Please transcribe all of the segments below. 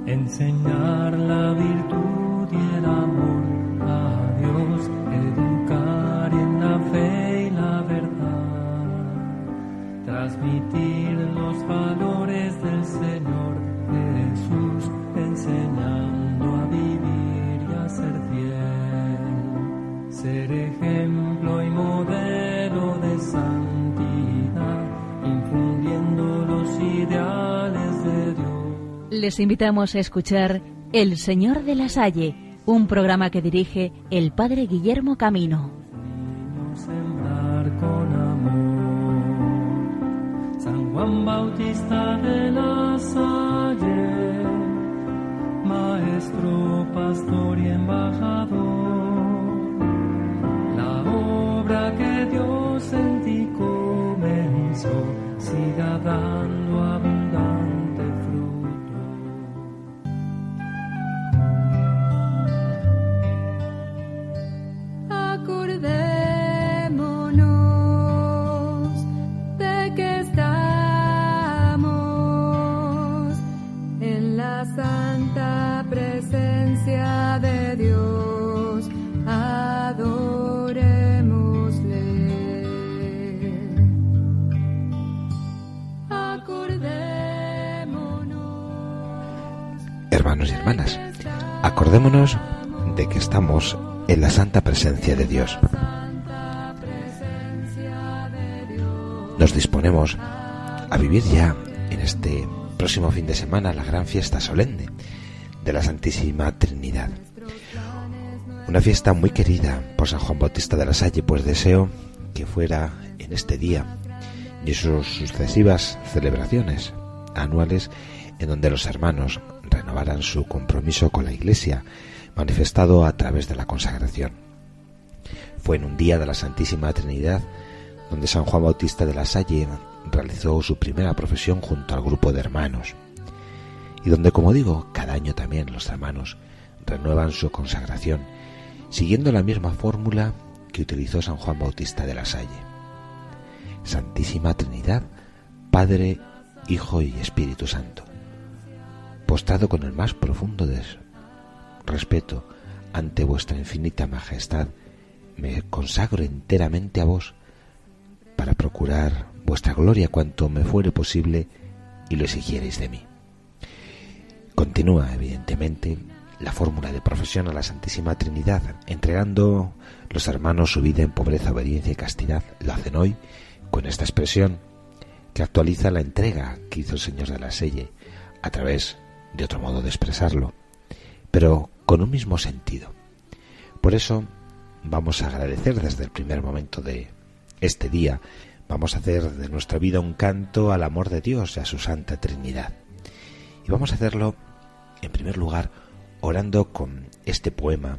enseñar la virtud y el amor a Dios, educar en la fe y la verdad, transmitir los valores del Señor Jesús, enseñando a vivir y a ser fiel, ser ejemplo y modelo de santidad, infundiendo los ideales de Dios. Les invitamos a escuchar El Señor de la Salle, un programa que dirige el Padre Guillermo Camino. Sembrar con amor. San Juan Bautista de la Salle, maestro, pastor y embajador, la obra que Dios en ti comenzó siga dando abundante fruto. Acordémonos de que estamos en la santa presencia de Dios, adorémosle. Acordémonos. Hermanos y hermanas, acordémonos de que estamos en la santa presencia de Dios. Nos disponemos a vivir ya en este próximo fin de semana la gran fiesta solemne de la Santísima Trinidad. Una fiesta muy querida por San Juan Bautista de la Salle, pues deseo que fuera en este día y sus sucesivas celebraciones anuales en donde los hermanos renovaran su compromiso con la Iglesia, manifestado a través de la consagración. Fue en un día de la Santísima Trinidad donde San Juan Bautista de la Salle realizó su primera profesión junto al grupo de hermanos, y donde, como digo, cada año también los hermanos renuevan su consagración, siguiendo la misma fórmula que utilizó San Juan Bautista de la Salle. Santísima Trinidad, Padre, Hijo y Espíritu Santo. Postrado con el más profundo respeto ante vuestra infinita majestad, me consagro enteramente a vos para procurar vuestra gloria cuanto me fuere posible y lo exigierais de mí. Continúa, evidentemente, la fórmula de profesión a la Santísima Trinidad, entregando los hermanos su vida en pobreza, obediencia y castidad. Lo hacen hoy con esta expresión que actualiza la entrega que hizo el Señor de la Salle a través de otro modo de expresarlo, pero con un mismo sentido. Por eso vamos a agradecer desde el primer momento de este día, vamos a hacer de nuestra vida un canto al amor de Dios y a su Santa Trinidad. Y vamos a hacerlo, en primer lugar, orando con este poema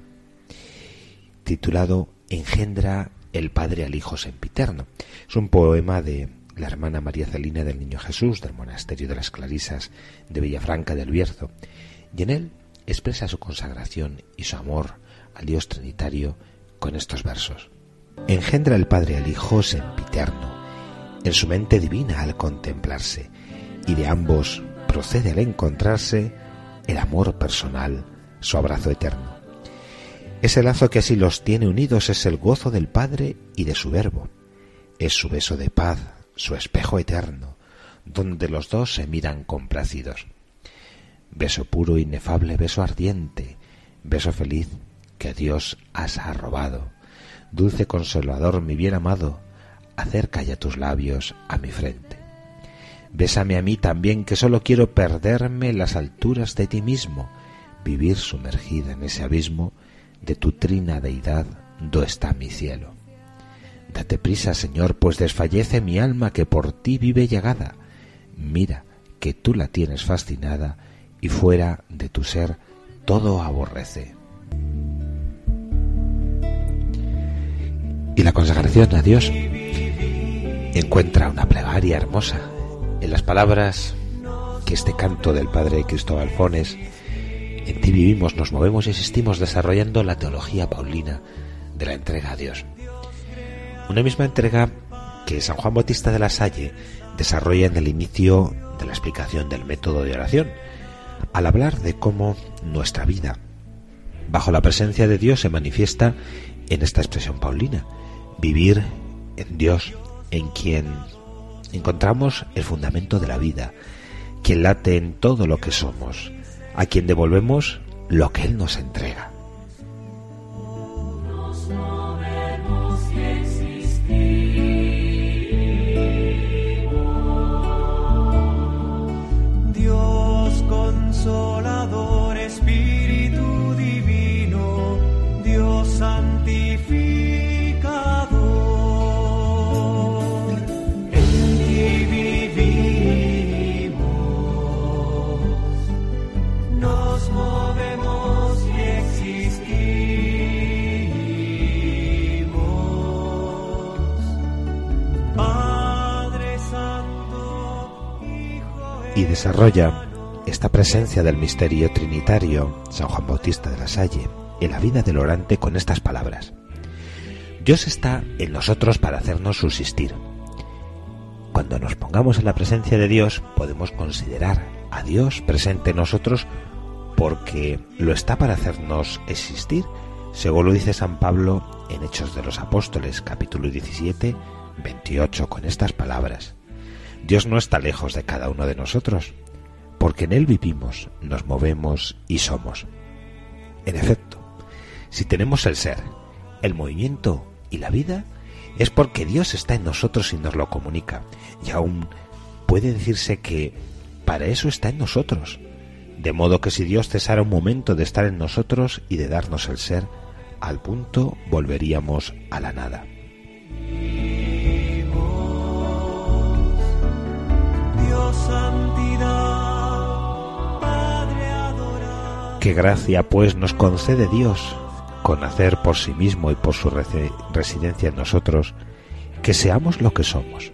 titulado Engendra el Padre al Hijo Sempiterno. Es un poema de la hermana María Celina del Niño Jesús, del Monasterio de las Clarisas de Villafranca del Bierzo, y en él expresa su consagración y su amor al Dios Trinitario con estos versos. Engendra el Padre al Hijo sempiterno, en su mente divina al contemplarse, y de ambos procede al encontrarse el amor personal, su abrazo eterno. Ese lazo que así los tiene unidos es el gozo del Padre y de su Verbo, es su beso de paz, su espejo eterno, donde los dos se miran complacidos. Beso puro, inefable, beso ardiente, beso feliz que a Dios has arrobado. Dulce consolador, mi bien amado, acerca ya tus labios a mi frente. Bésame a mí también, que solo quiero perderme en las alturas de ti mismo, vivir sumergida en ese abismo de tu trina deidad, do está mi cielo. Date prisa, Señor, pues desfallece mi alma que por ti vive llegada. Mira que tú la tienes fascinada y fuera de tu ser todo aborrece. Y la consagración a Dios encuentra una plegaria hermosa en las palabras que este canto del Padre Cristóbal Fones: en ti vivimos, nos movemos y existimos, desarrollando la teología paulina de la entrega a Dios. Una misma entrega que San Juan Bautista de la Salle desarrolla en el inicio de la explicación del método de oración, al hablar de cómo nuestra vida bajo la presencia de Dios se manifiesta en esta expresión paulina: vivir en Dios, en quien encontramos el fundamento de la vida, quien late en todo lo que somos, a quien devolvemos lo que Él nos entrega. Dios consolador, Espíritu divino, Dios santificador, en ti vivimos, nos movemos y existimos. Padre Santo, Hijo Y desarrolla esta presencia del misterio trinitario San Juan Bautista de la Salle en la vida del orante con estas palabras: Dios está en nosotros para hacernos subsistir. Cuando nos pongamos en la presencia de Dios, podemos considerar a Dios presente en nosotros porque lo está para hacernos existir, según lo dice San Pablo en Hechos de los Apóstoles, capítulo 17, 28, con estas palabras: Dios no está lejos de cada uno de nosotros, porque en Él vivimos, nos movemos y somos. En efecto, si tenemos el ser, el movimiento y la vida, es porque Dios está en nosotros y nos lo comunica. Y aún puede decirse que para eso está en nosotros. De modo que si Dios cesara un momento de estar en nosotros y de darnos el ser, al punto volveríamos a la nada. Dios santidad, Padre adorado. Qué gracia pues nos concede Dios con hacer por sí mismo y por su residencia en nosotros que seamos lo que somos.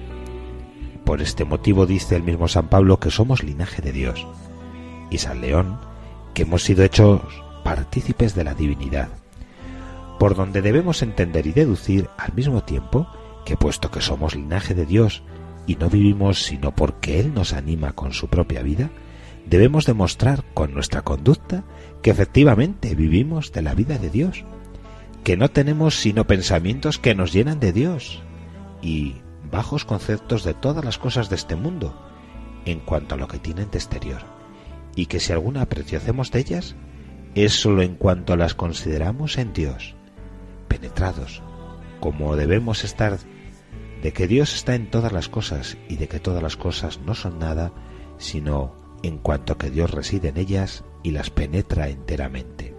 Por este motivo dice el mismo San Pablo que somos linaje de Dios, y San León que hemos sido hechos partícipes de la divinidad, por donde debemos entender y deducir al mismo tiempo que puesto que somos linaje de Dios y no vivimos sino porque Él nos anima con su propia vida, debemos demostrar con nuestra conducta que efectivamente vivimos de la vida de Dios, que no tenemos sino pensamientos que nos llenan de Dios y bajos conceptos de todas las cosas de este mundo en cuanto a lo que tienen de exterior, y que si alguna aprecio hacemos de ellas es sólo en cuanto las consideramos en Dios, penetrados como debemos estar de que Dios está en todas las cosas y de que todas las cosas no son nada sino en cuanto que Dios reside en ellas y las penetra enteramente.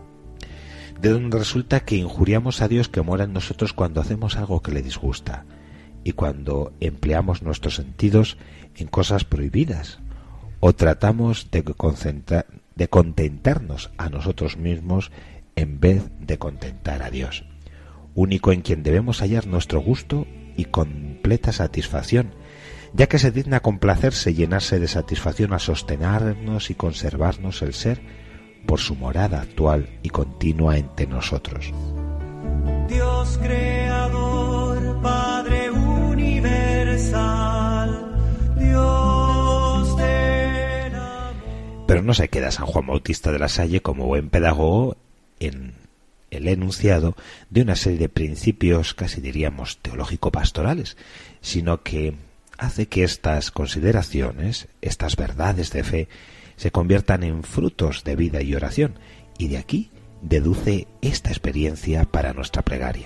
De donde resulta que injuriamos a Dios que mora en nosotros cuando hacemos algo que le disgusta y cuando empleamos nuestros sentidos en cosas prohibidas o tratamos de contentarnos a nosotros mismos en vez de contentar a Dios, único en quien debemos hallar nuestro gusto y completa satisfacción, ya que se digna complacerse y llenarse de satisfacción a sostenernos y conservarnos el ser por su morada actual y continua entre nosotros. Dios creador, Padre universal, Dios del amor. Pero no se queda San Juan Bautista de la Salle como buen pedagogo en el enunciado de una serie de principios, casi diríamos teológico-pastorales, sino que hace que estas consideraciones, estas verdades de fe, se conviertan en frutos de vida y oración, y de aquí deduce esta experiencia para nuestra plegaria.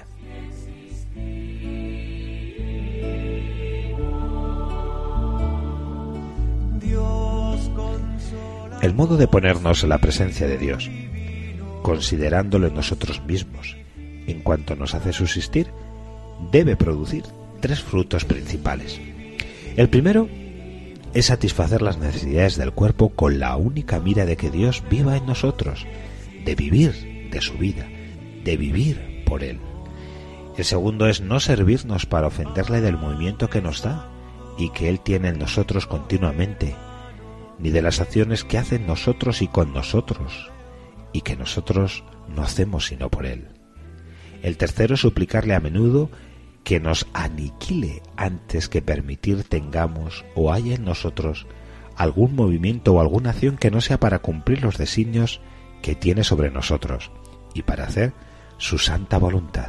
El modo de ponernos en la presencia de Dios, considerándolo en nosotros mismos, en cuanto nos hace subsistir, debe producir tres frutos principales. El primero es satisfacer las necesidades del cuerpo con la única mira de que Dios viva en nosotros, de vivir de su vida, de vivir por Él. El segundo es no servirnos para ofenderle del movimiento que nos da y que Él tiene en nosotros continuamente, ni de las acciones que hace en nosotros y con nosotros, y que nosotros no hacemos sino por Él. El tercero es suplicarle a menudo que nos aniquile antes que permitir tengamos o haya en nosotros algún movimiento o alguna acción que no sea para cumplir los designios que tiene sobre nosotros y para hacer su santa voluntad.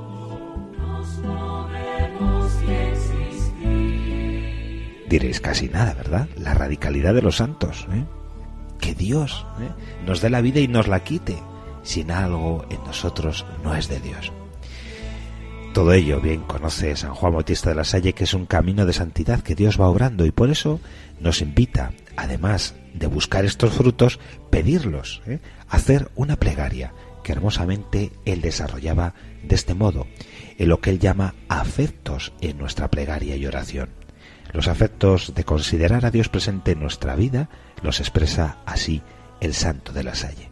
Diréis casi nada, ¿verdad? La radicalidad de los santos, que Dios nos dé la vida y nos la quite. Sin algo en nosotros no es de Dios. Todo ello bien conoce San Juan Bautista de la Salle, que es un camino de santidad que Dios va obrando, y por eso nos invita, además de buscar estos frutos, pedirlos, hacer una plegaria, que hermosamente él desarrollaba de este modo, en lo que él llama afectos en nuestra plegaria y oración. Los afectos de considerar a Dios presente en nuestra vida los expresa así el santo de la Salle.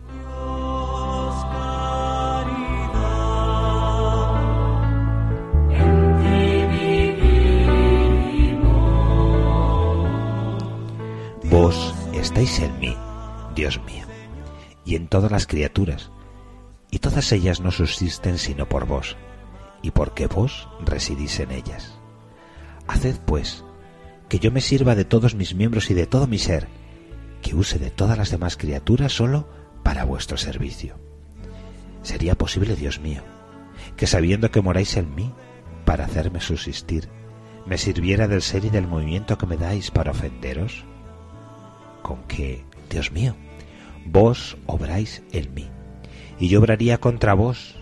Vos estáis en mí, Dios mío, y en todas las criaturas, y todas ellas no subsisten sino por vos, y porque vos residís en ellas. Haced, pues, que yo me sirva de todos mis miembros y de todo mi ser, que use de todas las demás criaturas solo para vuestro servicio. ¿Sería posible, Dios mío, que sabiendo que moráis en mí, para hacerme subsistir, me sirviera del ser y del movimiento que me dais para ofenderos? Con que, Dios mío, vos obráis en mí, y yo obraría contra vos,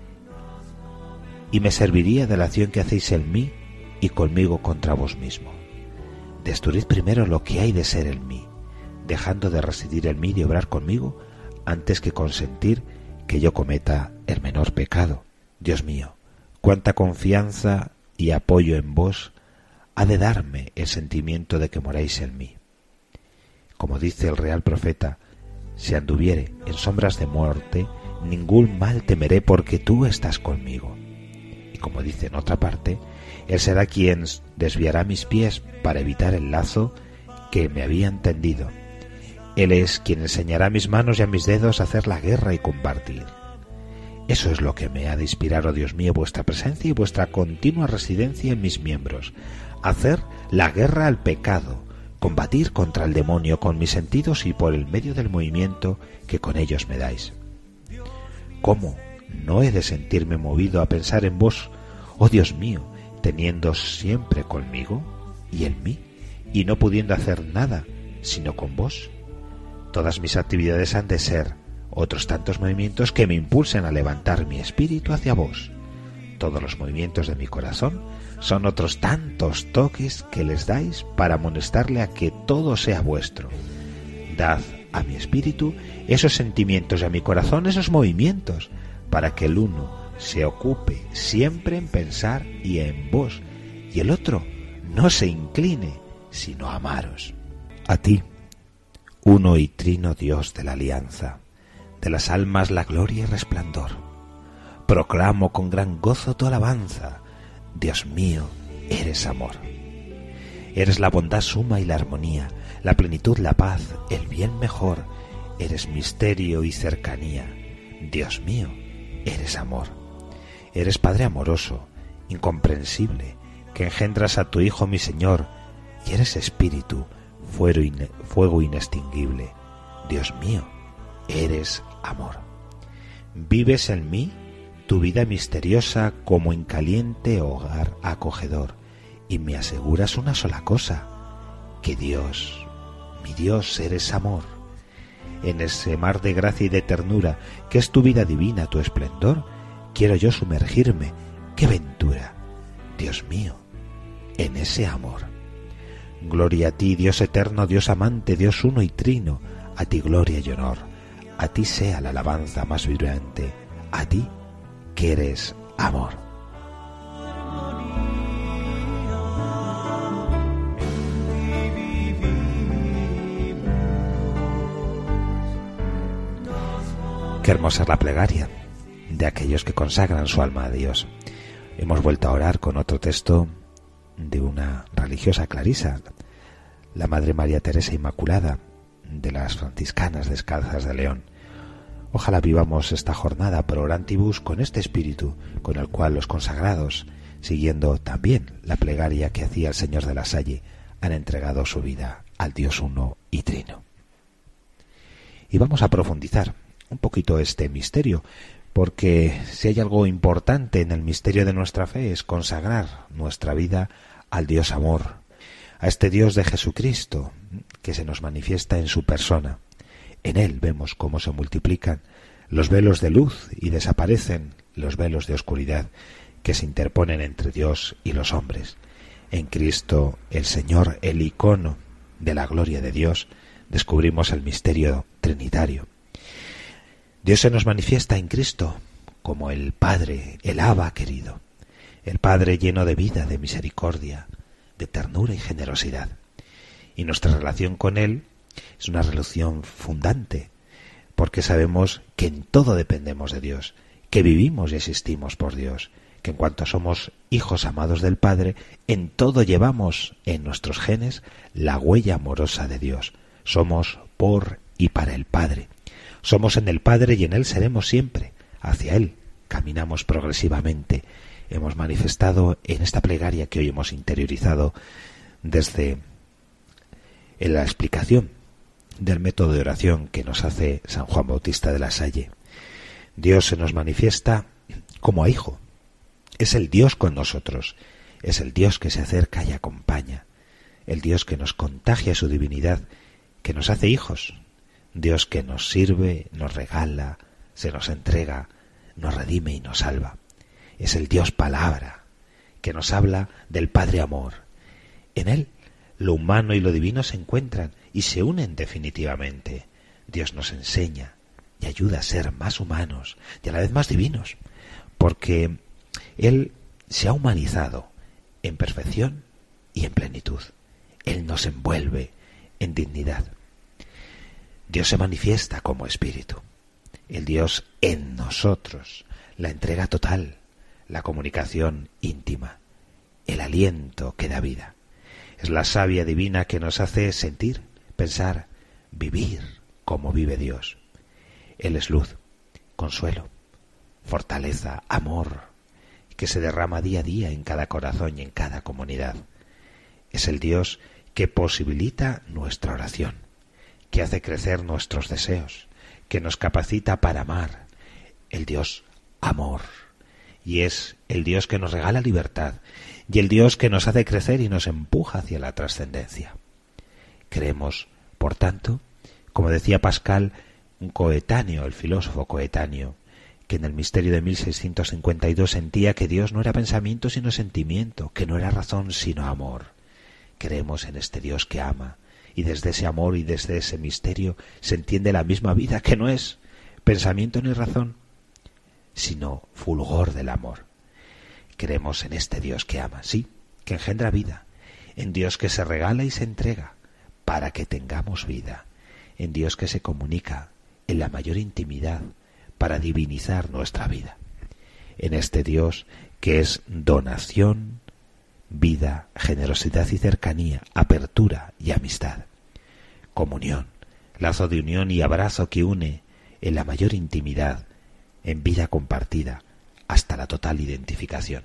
y me serviría de la acción que hacéis en mí y conmigo contra vos mismo. Destruid primero lo que hay de ser en mí, dejando de residir en mí y obrar conmigo, antes que consentir que yo cometa el menor pecado. Dios mío, cuánta confianza y apoyo en vos ha de darme el sentimiento de que moráis en mí. Como dice el real profeta, si anduviere en sombras de muerte, ningún mal temeré porque tú estás conmigo. Y como dice en otra parte, Él será quien desviará mis pies para evitar el lazo que me habían tendido. Él es quien enseñará a mis manos y a mis dedos a hacer la guerra y compartir. Eso es lo que me ha de inspirar, oh Dios mío, vuestra presencia y vuestra continua residencia en mis miembros. Hacer la guerra al pecado, combatir contra el demonio con mis sentidos y por el medio del movimiento que con ellos me dais. ¿Cómo no he de sentirme movido a pensar en vos, oh Dios mío, teniendo siempre conmigo y en mí, y no pudiendo hacer nada sino con vos? Todas mis actividades han de ser otros tantos movimientos que me impulsen a levantar mi espíritu hacia vos. Todos los movimientos de mi corazón son otros tantos toques que les dais para amonestarle a que todo sea vuestro. Dad a mi espíritu esos sentimientos y a mi corazón esos movimientos, para que el uno se ocupe siempre en pensar y en vos, y el otro no se incline sino a amaros. A ti, uno y trino Dios de la alianza, de las almas la gloria y resplandor, proclamo con gran gozo tu alabanza. Dios mío, eres amor. Eres la bondad suma y la armonía, la plenitud, la paz, el bien mejor. Eres misterio y cercanía. Dios mío, eres amor. Eres Padre amoroso, incomprensible, que engendras a tu Hijo mi Señor, y eres Espíritu, fuego inextinguible. Dios mío, eres amor. Vives en mí tu vida misteriosa como en caliente hogar acogedor, y me aseguras una sola cosa, que Dios, mi Dios, eres amor. En ese mar de gracia y de ternura, que es tu vida divina, tu esplendor, quiero yo sumergirme. ¡Qué ventura! Dios mío, en ese amor. Gloria a ti, Dios eterno, Dios amante, Dios uno y trino, a ti gloria y honor, a ti sea la alabanza más vibrante, a ti que eres amor. Qué hermosa es la plegaria de aquellos que consagran su alma a Dios. Hemos vuelto a orar con otro texto de una religiosa clarisa, la Madre María Teresa Inmaculada, de las franciscanas descalzas de León. Ojalá vivamos esta jornada pro orantibus con este espíritu con el cual los consagrados, siguiendo también la plegaria que hacía el Señor de la Salle, han entregado su vida a al Dios uno y trino. Y vamos a profundizar un poquito este misterio, porque si hay algo importante en el misterio de nuestra fe es consagrar nuestra vida al Dios amor, a este Dios de Jesucristo que se nos manifiesta en su persona. En Él vemos cómo se multiplican los velos de luz y desaparecen los velos de oscuridad que se interponen entre Dios y los hombres. En Cristo, el Señor, el icono de la gloria de Dios, descubrimos el misterio trinitario. Dios se nos manifiesta en Cristo como el Padre, el Abba querido, el Padre lleno de vida, de misericordia, de ternura y generosidad. Y nuestra relación con Él es una relación fundante, porque sabemos que en todo dependemos de Dios, que vivimos y existimos por Dios, que en cuanto somos hijos amados del Padre, en todo llevamos en nuestros genes la huella amorosa de Dios. Somos por y para el Padre. Somos en el Padre y en Él seremos siempre. Hacia Él caminamos progresivamente. Hemos manifestado en esta plegaria que hoy hemos interiorizado desde la explicación del método de oración que nos hace San Juan Bautista de la Salle. Dios se nos manifiesta como a hijo. Es el Dios con nosotros, es el Dios que se acerca y acompaña, el Dios que nos contagia su divinidad, que nos hace hijos, Dios que nos sirve, nos regala, se nos entrega, nos redime y nos salva. Es el Dios palabra, que nos habla del Padre amor. En Él lo humano y lo divino se encuentran y se unen definitivamente. Dios nos enseña y ayuda a ser más humanos y a la vez más divinos, porque Él se ha humanizado en perfección y en plenitud. Él nos envuelve en dignidad. Dios se manifiesta como Espíritu. El Dios en nosotros, la entrega total, la comunicación íntima, el aliento que da vida. Es la savia divina que nos hace sentir, pensar, vivir como vive Dios. Él es luz, consuelo, fortaleza, amor, que se derrama día a día en cada corazón y en cada comunidad. Es el Dios que posibilita nuestra oración, que hace crecer nuestros deseos, que nos capacita para amar. El Dios amor. Y es el Dios que nos regala libertad y el Dios que nos hace crecer y nos empuja hacia la trascendencia. Creemos, por tanto, como decía Pascal, un coetáneo, el filósofo coetáneo, que en el misterio de 1652 sentía que Dios no era pensamiento sino sentimiento, que no era razón sino amor. Creemos en este Dios que ama, y desde ese amor y desde ese misterio se entiende la misma vida, que no es pensamiento ni razón, sino fulgor del amor. Creemos en este Dios que ama, sí, que engendra vida, en Dios que se regala y se entrega para que tengamos vida, en Dios que se comunica en la mayor intimidad para divinizar nuestra vida, en este Dios que es donación, vida, generosidad y cercanía, apertura y amistad, comunión, lazo de unión y abrazo que une en la mayor intimidad, en vida compartida, hasta la total identificación.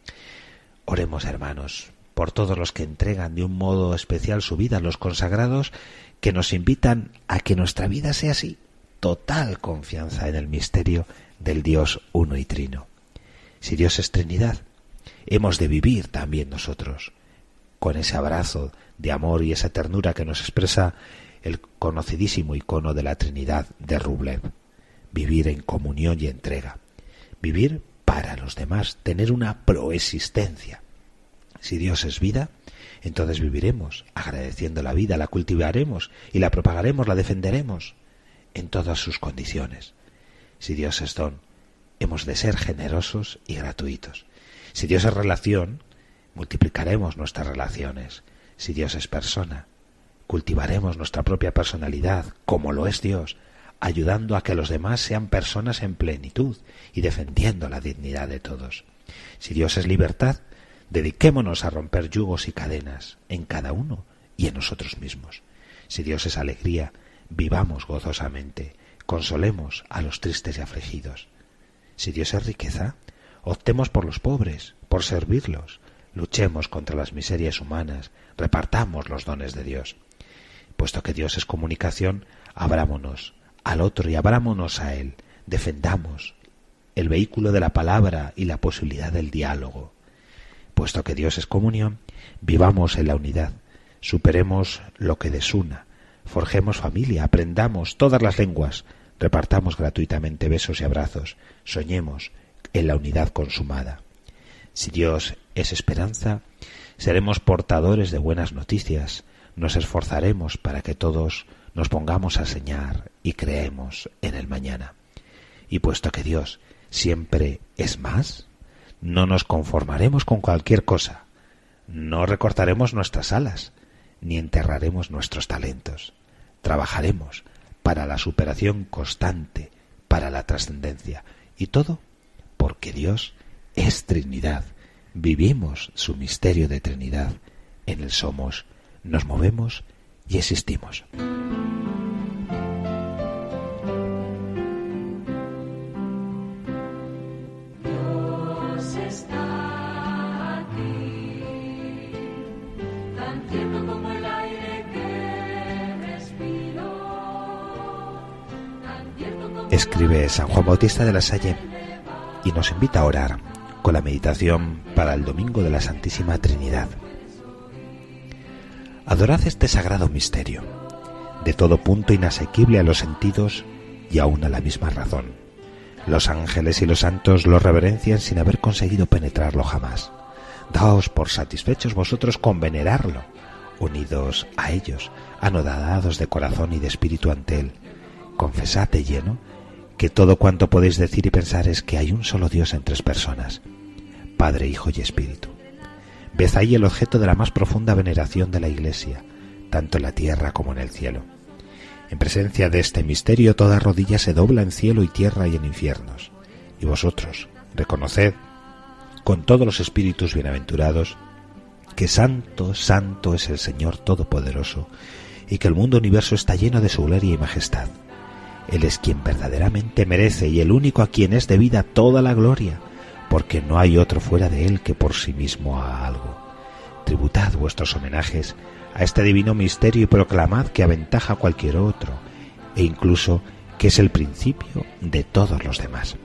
Oremos, hermanos, por todos los que entregan de un modo especial su vida, los consagrados, que nos invitan a que nuestra vida sea así, total confianza en el misterio del Dios uno y trino. Si Dios es Trinidad, hemos de vivir también nosotros, con ese abrazo de amor y esa ternura que nos expresa el conocidísimo icono de la Trinidad de Rublev. Vivir en comunión y entrega. Vivir para los demás, tener una proexistencia. Si Dios es vida, entonces viviremos agradeciendo la vida, la cultivaremos y la propagaremos, la defenderemos en todas sus condiciones. Si Dios es don, hemos de ser generosos y gratuitos. Si Dios es relación, multiplicaremos nuestras relaciones. Si Dios es persona, cultivaremos nuestra propia personalidad, como lo es Dios, ayudando a que los demás sean personas en plenitud y defendiendo la dignidad de todos. Si Dios es libertad, dediquémonos a romper yugos y cadenas en cada uno y en nosotros mismos. Si Dios es alegría, vivamos gozosamente, consolemos a los tristes y afligidos. Si Dios es riqueza, optemos por los pobres, por servirlos, luchemos contra las miserias humanas, repartamos los dones de Dios. Puesto que Dios es comunicación, abrámonos al otro y abrámonos a Él. Defendamos el vehículo de la palabra y la posibilidad del diálogo. Puesto que Dios es comunión, vivamos en la unidad, superemos lo que desuna, forjemos familia, aprendamos todas las lenguas, repartamos gratuitamente besos y abrazos, soñemos en la unidad consumada. Si Dios es esperanza, seremos portadores de buenas noticias, nos esforzaremos para que todos nos pongamos a soñar y creemos en el mañana. Y puesto que Dios siempre es más, no nos conformaremos con cualquier cosa, no recortaremos nuestras alas, ni enterraremos nuestros talentos. Trabajaremos para la superación constante, para la trascendencia, y todo porque Dios es Trinidad. Vivimos su misterio de Trinidad. En Él somos, nos movemos y existimos. Escribe San Juan Bautista de la Salle y nos invita a orar con la meditación para el Domingo de la Santísima Trinidad. Adorad este sagrado misterio, de todo punto inasequible a los sentidos y aún a la misma razón. Los ángeles y los santos lo reverencian sin haber conseguido penetrarlo jamás. Daos por satisfechos vosotros con venerarlo, unidos a ellos, anodados de corazón y de espíritu ante Él. Confesad de lleno que todo cuanto podéis decir y pensar es que hay un solo Dios en tres personas, Padre, Hijo y Espíritu. Ved ahí el objeto de la más profunda veneración de la Iglesia, tanto en la tierra como en el cielo. En presencia de este misterio toda rodilla se dobla en cielo y tierra y en infiernos. Y vosotros, reconoced, con todos los espíritus bienaventurados, que santo, santo es el Señor Todopoderoso, y que el mundo universo está lleno de su gloria y majestad. Él es quien verdaderamente merece y el único a quien es debida toda la gloria, porque no hay otro fuera de Él que por sí mismo haga algo. Tributad vuestros homenajes a este divino misterio y proclamad que aventaja a cualquier otro, e incluso que es el principio de todos los demás.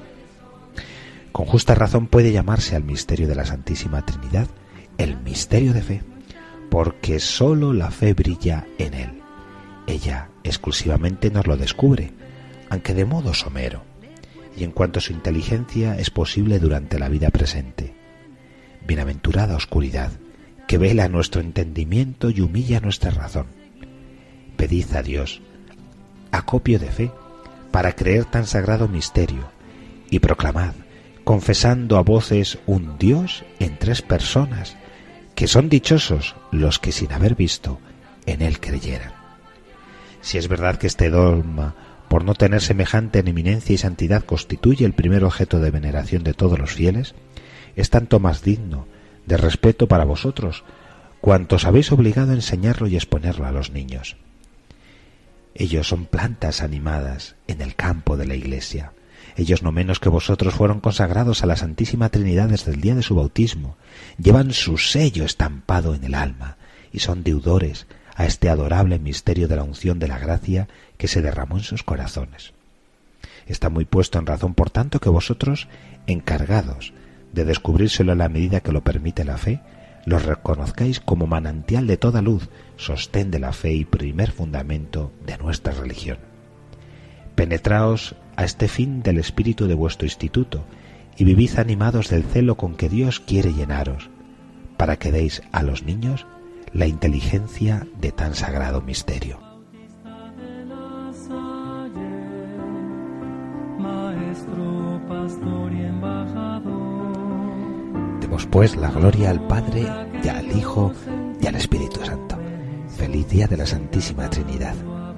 Con justa razón puede llamarse al misterio de la Santísima Trinidad el misterio de fe, porque sólo la fe brilla en Él. Ella exclusivamente nos lo descubre, aunque de modo somero, y en cuanto a su inteligencia es posible durante la vida presente. Bienaventurada oscuridad, que vela nuestro entendimiento y humilla nuestra razón. Pedid a Dios acopio de fe para creer tan sagrado misterio, y proclamad, confesando a voces un Dios en tres personas, que son dichosos los que sin haber visto en Él creyeran. Si es verdad que este dogma, por no tener semejante en eminencia y santidad, constituye el primer objeto de veneración de todos los fieles, es tanto más digno de respeto para vosotros, cuantos habéis obligado a enseñarlo y exponerlo a los niños. Ellos son plantas animadas en el campo de la Iglesia. Ellos no menos que vosotros fueron consagrados a la Santísima Trinidad desde el día de su bautismo, llevan su sello estampado en el alma y son deudores a este adorable misterio de la unción de la gracia que se derramó en sus corazones. Está muy puesto en razón, por tanto, que vosotros, encargados de descubrírselo a la medida que lo permite la fe, los reconozcáis como manantial de toda luz, sostén de la fe y primer fundamento de nuestra religión. Penetraos a este fin del espíritu de vuestro instituto y vivid animados del celo con que Dios quiere llenaros, para que deis a los niños la inteligencia de tan sagrado misterio. Demos pues la gloria al Padre y al Hijo y al Espíritu Santo. Feliz día de la Santísima Trinidad.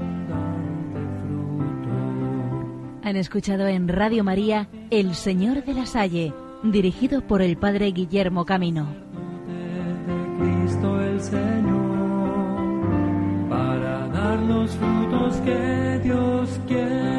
Han escuchado en Radio María El Señor de la Salle, dirigido por el Padre Guillermo Camino. Cristo el Señor, para dar los frutos que Dios quiere.